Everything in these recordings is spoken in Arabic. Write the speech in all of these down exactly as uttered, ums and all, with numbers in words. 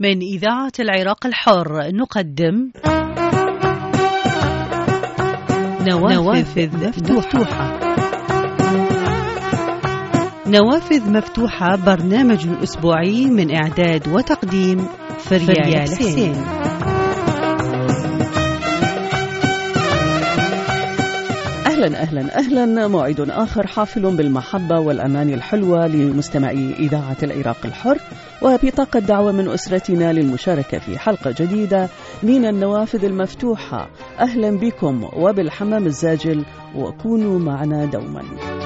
من إذاعة العراق الحر نقدم نوافذ, نوافذ مفتوحة. نوافذ مفتوحة برنامج أسبوعي من إعداد وتقديم فريال حسين. أهلا أهلا أهلا موعد آخر حافل بالمحبة والأمان الحلوة لمستمعي إذاعة العراق الحر، وبطاقة دعوة من أسرتنا للمشاركة في حلقة جديدة من النوافذ المفتوحة. أهلا بكم وبالحمام الزاجل، وكونوا معنا دوما.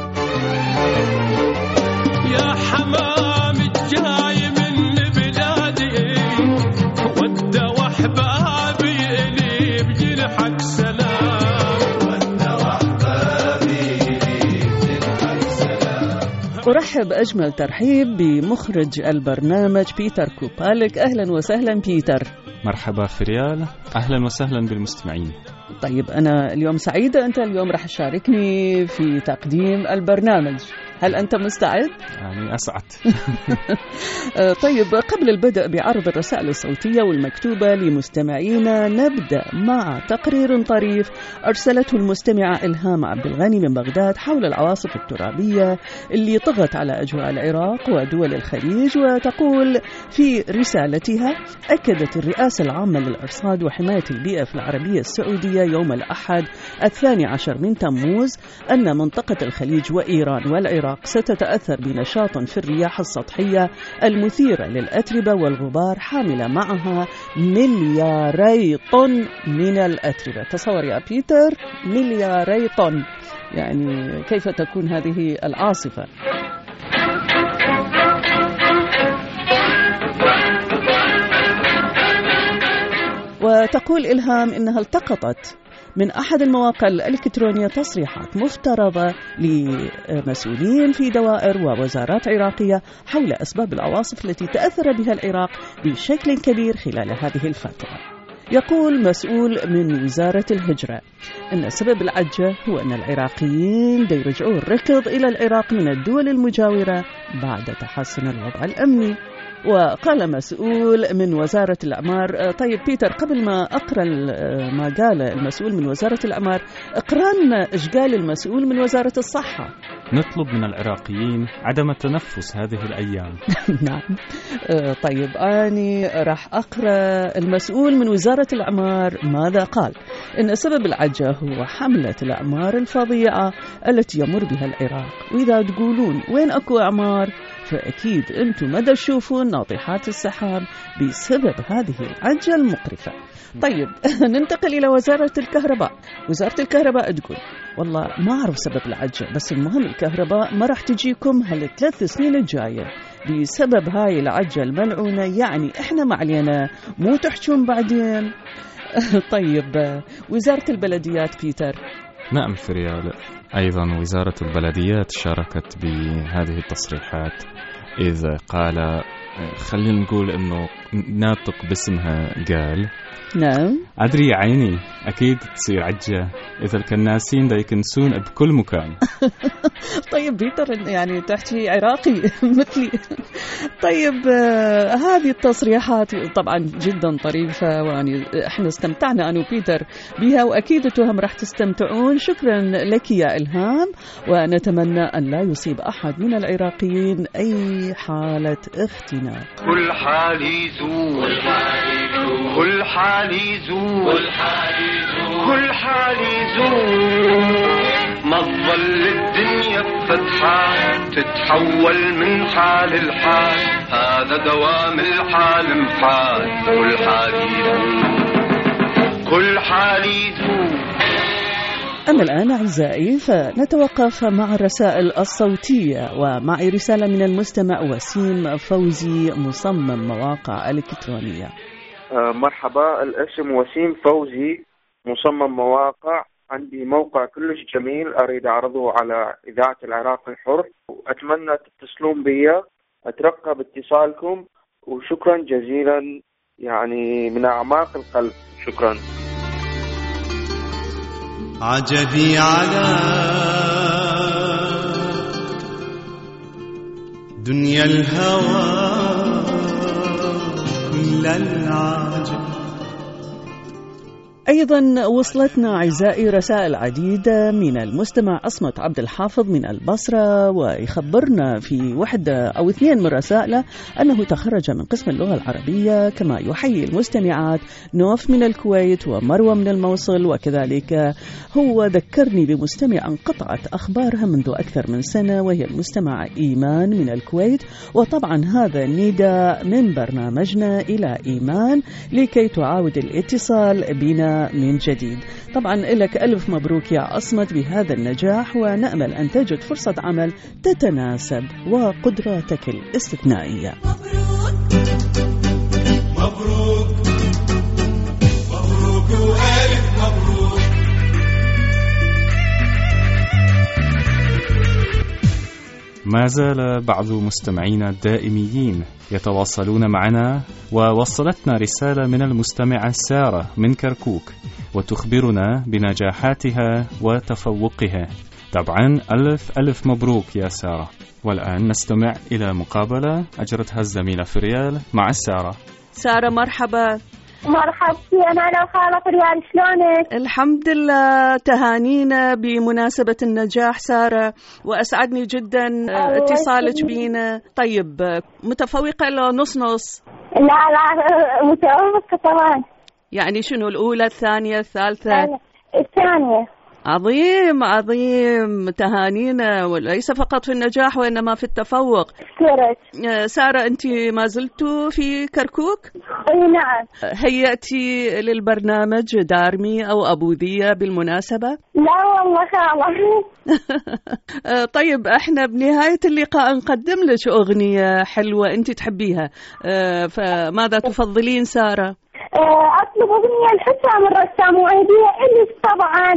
يا حمام الجاي من بلادي ود وحبابي إلي بجنحك سلام، ود وحبابي إلي بجنحك سلام. أرحب أجمل ترحيب بمخرج البرنامج بيتر كوبالك. أهلا وسهلا بيتر. مرحبا فريال، أهلا وسهلا بالمستمعين. طيب أنا اليوم سعيدة، أنت اليوم رح تشاركني في تقديم البرنامج، هل أنت مستعد؟ يعني أسعد. طيب قبل البدء بعرض الرسائل الصوتية والمكتوبة لمستمعينا، نبدأ مع تقرير طريف أرسلته المستمعة إلهام عبد الغني من بغداد حول العواصف الترابية اللي طغت على أجواء العراق ودول الخليج. وتقول في رسالتها: أكدت الرئاسة العامة للأرصاد وحماية البيئة في العربية السعودية يوم الأحد الثاني عشر من تموز أن منطقة الخليج وإيران والعراق ستتأثر بنشاط في الرياح السطحية المثيرة للأتربة والغبار، حاملة معها ملياري طن من الأتربة. تصور يا بيتر، ملياري طن، يعني كيف تكون هذه العاصفة؟ وتقول إلهام إنها التقطت من أحد المواقع الإلكترونية تصريحات مفترضة لمسؤولين في دوائر ووزارات عراقية حول أسباب العواصف التي تأثر بها العراق بشكل كبير خلال هذه الفترة. يقول مسؤول من وزارة الهجرة أن سبب العجة هو أن العراقيين يرجعوا الركض إلى العراق من الدول المجاورة بعد تحسن الوضع الأمني. وقال مسؤول من وزارة الأعمار، طيب بيتر قبل ما أقرأ ما قال المسؤول من وزارة الأعمار، اقرأنا إيش قال المسؤول من وزارة الصحة. نطلب من العراقيين عدم التنفس هذه الأيام. نعم. طيب أنا راح أقرأ المسؤول من وزارة الأعمار ماذا قال. إن سبب العجة هو حملة الأعمار الفظيعة التي يمر بها العراق، وإذا تقولون وين أكو أعمار فأكيد أنتم مدى تشوفون ناطحات السحاب بسبب هذه العجة المقرفة. طيب ننتقل إلى وزارة الكهرباء. وزارة الكهرباء تقول والله ما أعرف سبب العجة، بس المهم الكهرباء ما راح تجيكم هالثلاث سنين الجاية بسبب هاي العجة الملعونة، يعني إحنا ما علينا، مو تحجون بعدين. طيب وزارة البلديات بيتر. نعم فريال، أيضا وزارة البلديات شاركت بهذه التصريحات، إذا قال خلينا نقول أنه ناطق باسمها قال نعم أدري يا عيني أكيد تصير عجة إذا الكناسين دا يكنسون بكل مكان. طيب بيتر يعني تحكي عراقي مثلي. طيب آه هذه التصريحات طبعا جدا طريفة، ويعني احنا استمتعنا أنا وبيتر بها، وأكيد أنتم راح تستمتعون. شكرا لك يا إلهام، ونتمنى أن لا يصيب أحد من العراقيين أي حالة اختناق. كل حال يزول، كل حال يزول، كل حال يزول، ما تظل الدنيا بفتحة تتحول من حال لحال، هذا دوام الحال محال. كل حال يزول، كل حال يزول. أما الآن أعزائي فنتوقف مع الرسائل الصوتية، ومعي رسالة من المستمع وسيم فوزي مصمم مواقع إلكترونية. أه مرحبا، الاسم وسيم فوزي مصمم مواقع. عندي موقع كلش جميل أريد أعرضه على إذاعة العراق الحر، وأتمنى تتصلون بي. أترقب اتصالكم وشكرا جزيلا، يعني من أعماق القلب شكرا. عجبي على دنيا الهوى كل العجب. أيضا وصلتنا أعزائي رسائل عديدة من المستمع أصمت عبد الحافظ من البصرة، ويخبرنا في واحدة أو اثنين من رسائله أنه تخرج من قسم اللغة العربية، كما يحيي المستمعات نوف من الكويت ومروة من الموصل. وكذلك هو ذكرني بمستمع انقطعت أخبارها منذ أكثر من سنة، وهي المستمعة إيمان من الكويت. وطبعا هذا النداء من برنامجنا إلى إيمان لكي تعاود الاتصال بنا من جديد. طبعا لك ألف مبروك يا أصمت بهذا النجاح، ونأمل أن تجد فرصة عمل تتناسب وقدراتك الاستثنائية. مبروك مبروك مبروك وألف مبروك. ما زال بعض مستمعينا الدائميين يتواصلون معنا، ووصلتنا رسالة من المستمعة سارة من كركوك وتخبرنا بنجاحاتها وتفوقها. طبعا ألف ألف مبروك يا سارة. والآن نستمع إلى مقابلة أجرتها الزميلة فريال مع سارة. سارة مرحبا. مرحبتي، أنا لو خالة فريال، شلونك؟ الحمد لله، تهانينا بمناسبة النجاح سارة، وأسعدني جدا اتصالك بينا. طيب متفوقة لو نص نص؟ لا لا متفوقة طبعا. يعني شنو، الأولى الثانية الثالثة؟ الثانية. عظيم عظيم، تهانينا، وليس فقط في النجاح وإنما في التفوق. شكرك. سارة أنت ما زلتوا في كركوك؟ أي نعم. هيأتي للبرنامج دارمي أو أبوذية بالمناسبة؟ لا والله خالص. طيب احنا بنهاية اللقاء نقدم لك أغنية حلوة أنت تحبيها، فماذا تفضلين سارة؟ أطلب أغنية الحسام الرسام وعيدية إليس طبعا.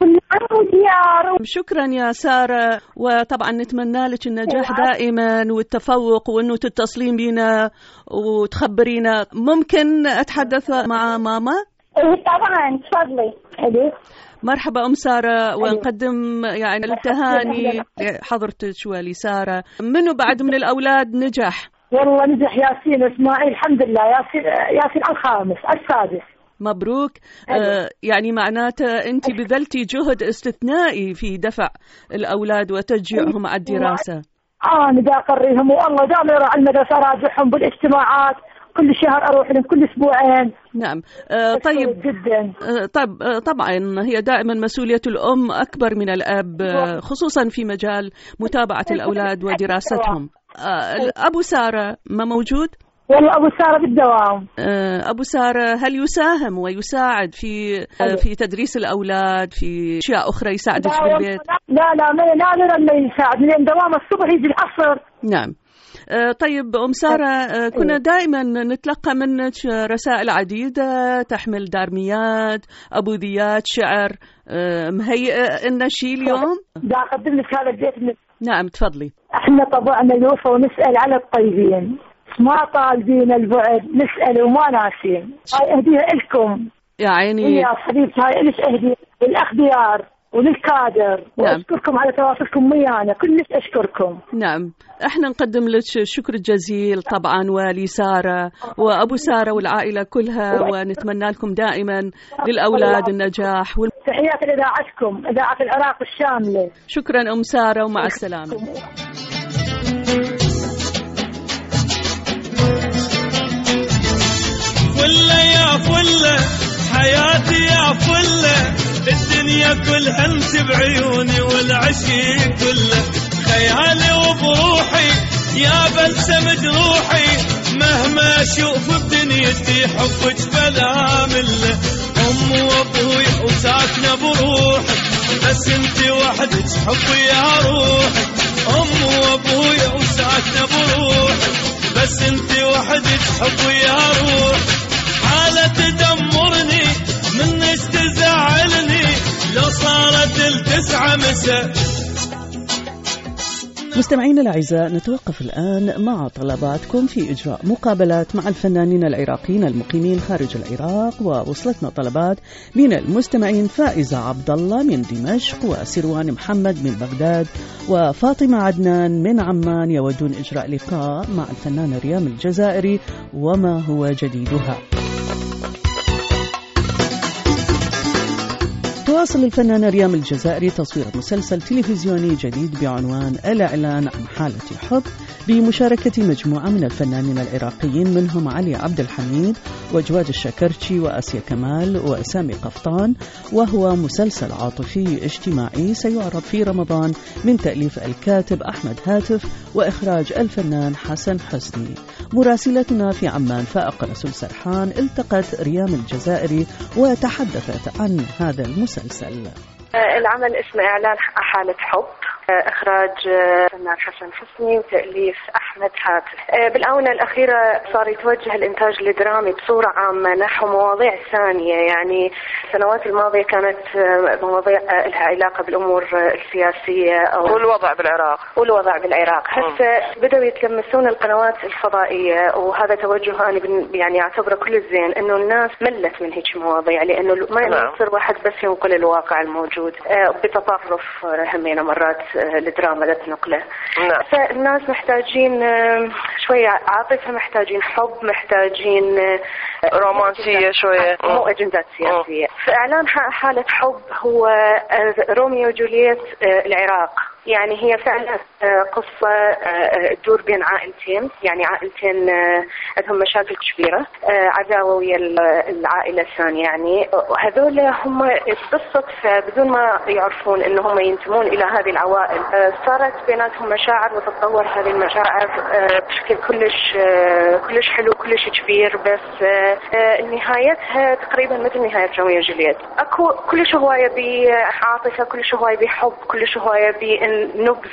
شكرا يا سارة، وطبعا نتمنى لك النجاح دائما والتفوق، وأنه تتصلين بينا وتخبرينا. ممكن أتحدث مع ماما؟ طبعا تفضلي. مرحبا أم سارة، ونقدم يعني التهاني لحضرتك ولسارة. منو بعد من الأولاد نجح؟ والله نجح ياسين وإسماعيل الحمد لله. ياسين ياسين الخامس السادس. مبروك. آه يعني معناته أنت بذلتي جهد استثنائي في دفع الأولاد وتشجيعهم على الدراسة. آه أنا دا أقريهم، والله دائما أروح المدرسة أراجعهم بالاجتماعات، كل شهر أروح لهم كل أسبوعين. نعم. آه طيب جدا. آه طب آه طبعا هي دائما مسؤولية الأم أكبر من الأب، آه خصوصا في مجال متابعة الأولاد ودراستهم. آه أبو سارة ما موجود؟ والله أبو سارة بالدوام. أبو سارة هل يساهم ويساعد في في تدريس الأولاد، في أشياء أخرى يساعدك بالبيت؟ لا لا ما نادرا ما يساعد، لأن دوام الصبح يجي العصر. نعم. طيب أم سارة، كنا دائما نتلقى منك رسائل عديدة تحمل دارميات، أبوذيات، شعر. مهيئة لنا شيء اليوم؟ دا أقدم لك هذا البيت. نعم تفضلي. احنا طبعنا الوفا ونسأل على الطيبين، ما طالبين البعد، نسأل وما ناسين. هاي اهديها لكم يا عيني يا حبيبتي، هاي ليش اهديها للاخ ديار وللكادر. نعم. واشكركم على تواصلكم ويانا، كلش اشكركم. نعم، احنا نقدم لك شكر جزيل طبعا، ولسارة وابو سارة والعائلة كلها، ونتمنى لكم دائما للاولاد النجاح وال... تحيات لاذاعتكم، اذاعة العراق الشاملة. شكرا ام سارة ومع السلامة. فلة يا فلة حياتي يا فلة، الدنيا كلها انت بعيوني والعشق كله، خيالي وبروحي يا بلسم جروحي، مهما اشوف بدنيتي حبك فلا مله، ام وابوي وساكنه بروحي، بس انت وحدك حبي يا روحي، ام وابوي وساكنه بروحي، بس انت وحدك حبي يا روحي، حالة تدمرني منك تزعلني، لو صارت التسعة مساء مستمعينا الأعزاء، نتوقف الآن مع طلباتكم في إجراء مقابلات مع الفنانين العراقيين المقيمين خارج العراق. ووصلتنا طلبات من المستمعين فائزة عبد الله من دمشق، وسروان محمد من بغداد، وفاطمة عدنان من عمان، يودون إجراء لقاء مع الفنانة ريام الجزائري وما هو جديدها. تواصل الفنانة ريام الجزائري تصوير مسلسل تلفزيوني جديد بعنوان الإعلان عن حالة حب بمشاركة مجموعة من الفنانين العراقيين، منهم علي عبد الحميد وجواد الشكرتشي وآسيا كمال وسامي قفطان، وهو مسلسل عاطفي اجتماعي سيعرض في رمضان من تأليف الكاتب أحمد هاتف وإخراج الفنان حسن حسني. مراسلتنا في عمان فائق رسول سرحان التقت ريام الجزائري وتحدثت عن هذا المسلسل. العمل اسمه إعلان حالة حب، إخراج الفنان حسن حسني وتأليف أحمد هاتف. بالآونة الأخيرة صار يتوجه الإنتاج الدرامي بصورة عامة نحو مواضيع ثانية، يعني السنوات الماضية كانت مواضيع لها علاقة بالأمور السياسية أو والوضع بالعراق والوضع بالعراق هسه بدأوا يتلمسون القنوات الفضائية، وهذا توجه أنا يعني أعتبره كل الزين، إنه الناس ملت من هيك مواضيع، لأنه ما يصير واحد بس ينقل الواقع الموجود بتطرف همينة مرات الدراما لا تنقله. نعم. فالناس محتاجين شوية عاطفة، محتاجين حب، محتاجين رومانسية شوية، مو أجندات سياسية. فإعلان حالة حب هو روميو وجولييت العراق، يعني هي فعلا قصة تدور بين عائلتين، يعني عائلتين عندهم مشاكل كبيرة، عداوة ويا العائلة الثانية، يعني وهذول هم بالصدفة بدون ما يعرفون إنهم ينتمون إلى هذه العوائل صارت بيناتهم مشاعر، وتتطور هذه المشاعر بشكل كلش كلش حلو كلش كبير، بس نهايتها تقريبا مثل نهاية روميو وجولييت. أكو كلش هواية بعاطفة، كلش هواية بحب، كلش هواية ب نبذ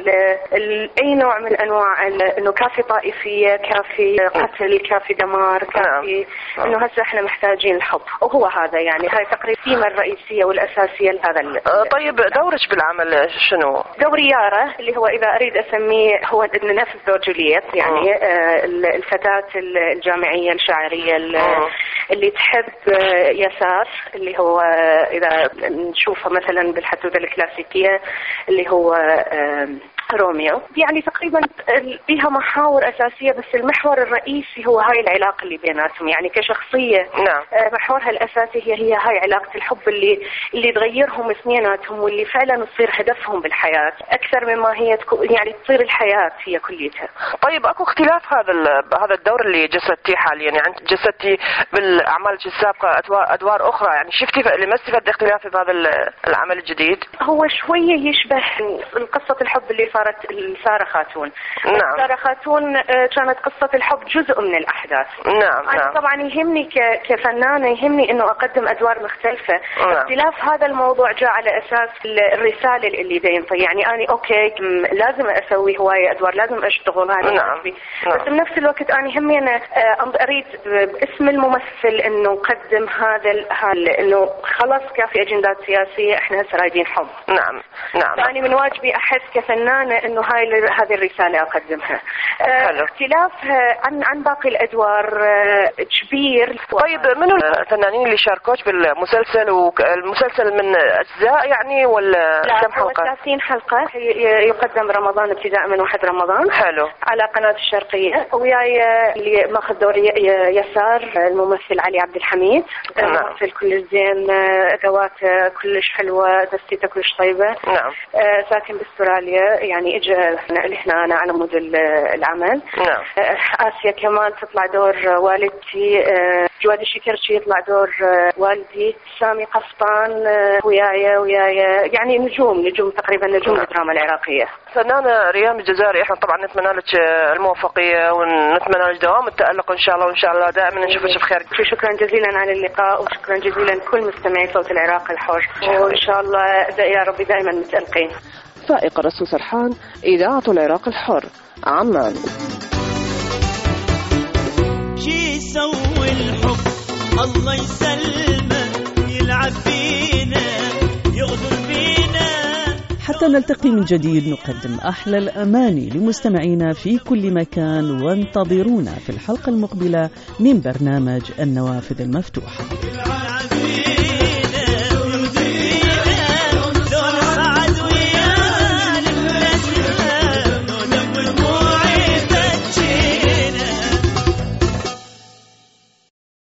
لأي نوع من أنواع إنه كافي طائفية، كافي قتل، كافي دمار، كافي إنه هسه إحنا محتاجين الحب، وهو هذا يعني هاي تقريبا الثيمة الرئيسية والأساسية لهذا. طيب دورك بالعمل شنو؟ دوري يارا اللي هو إذا أريد أسميه هو نفس دور جولييت، يعني آه الفتاة الجامعية الشاعرية اللي تحب يسار، اللي هو إذا نشوفه مثلا بالحدوثة الكلاسيكية اللي هو روميو، يعني تقريبا فيها محاور أساسية، بس المحور الرئيسي هو هاي العلاقة اللي بيناتهم، يعني كشخصية. نعم. محورها الأساسي هي هي هاي علاقة الحب اللي اللي تغيرهم اثنيناتهم، واللي فعلا تصير هدفهم بالحياة أكثر مما هي تكو يعني تصير الحياة هي كليتها. طيب أكو اختلاف هذا هذا الدور اللي جسدتيه حاليا، يعني أنت جسدتي بالأعمال السابقة أدوار, أدوار أخرى، يعني شفتي لمستي فد اختلاف بهذا العمل الجديد؟ هو شوية يشبه قصة الحب اللي صارت لسارة خاتون. نعم. سارة خاتون كانت قصة الحب جزء من الأحداث. نعم. أنا نعم. طبعا يهمني كفنانة يهمني إنه أقدم أدوار مختلفة. نعم. اختلاف هذا الموضوع جاء على أساس الرسالة اللي بينطي، يعني أنا أوكي لازم أسوي هواية أدوار، لازم أشتغل هذا. نعم. بس بنفس الوقت أنا يهمني أنا أريد باسم الممثل إنه أقدم هذا إنه خلاص كافي أجندات سياسية، إحنا هسه رايدين حب. نعم. نعم. يعني من واجبي أحس كفنانة إنه هاي هذه الرسالة أقدمها. حلو. اختلافها عن عن باقي الأدوار كبير. طيب منو الفنانين اللي شاركوش بالمسلسل؟ والمسلسل من أجزاء يعني ولا كم حلقة؟ ثلاثين حلقة يقدم رمضان ابتداء من واحد رمضان. حلو. على قناة الشرقية، وياي اللي ماخذ دور يسار الممثل علي عبد الحميد. نعم. ممثل كل زين، ذواته كلش حلوة، دستيته كلش طيبة. نعم. ساكن باستراليا، يعني اجى هنا أنا على مود العمل. نعم. آسيا كمال تطلع دور والدتي، جواد الشكرتشي يطلع دور والدي، سامي قفطان ويايا ويايا، يعني نجوم نجوم تقريبا نجوم الدراما العراقية. فنانة ريام الجزائري، احنا طبعا نتمنى لك الموفقية ونتمنى لك دوام التألق ان شاء الله، وان شاء الله دائما نشوفك بخير. شكرا جزيلا على اللقاء، وشكرا جزيلا كل مستمعي صوت العراق الحر، وان شاء الله يا رب دائما متألقين. فائق رسول سرحان، إذاعة العراق الحر، عمان. شي يسوي الحب الله يسلمه، يلعب فينا يغدر فينا. حتى حتى نلتقي من جديد نقدم أحلى الأماني لمستمعينا في كل مكان، وانتظرونا في الحلقة المقبلة من برنامج النوافذ المفتوحة.